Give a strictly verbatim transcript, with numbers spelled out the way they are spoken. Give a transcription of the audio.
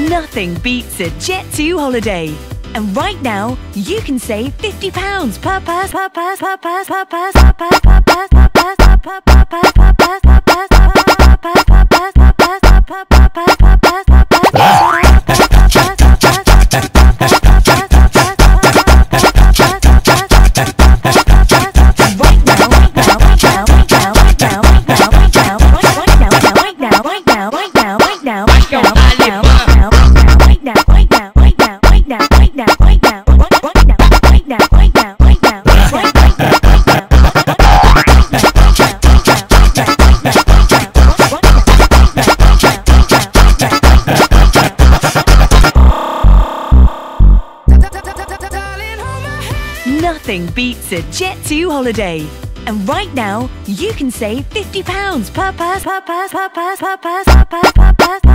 Nothing beats a Jet two holiday. And right now, you can save fifty pounds per person per person per person per person per person per person per person per person per person per Nothing beats a Jet two holiday. And right now, you can save fifty pounds per person per person per person per person per person.